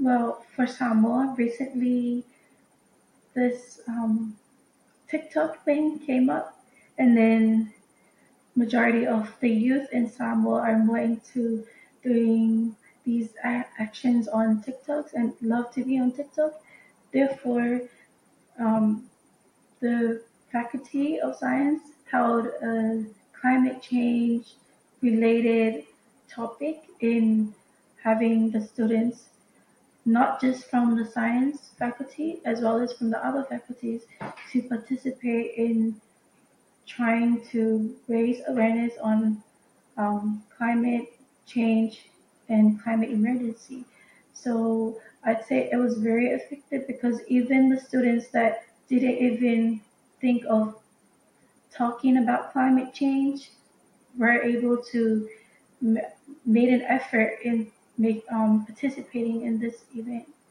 Well, for Samoa, recently this TikTok thing came up, and then majority of the youth in Samoa are more into doing these actions on TikToks and love to be on TikTok. Therefore, um, the Faculty of Science held a climate change related topic in having the students, not just from the science faculty as well as from the other faculties, to participate in trying to raise awareness on climate change and climate emergency. So I'd say it was very effective because even the students that didn't even think of talking about climate change were able to made an effort in participating in this event.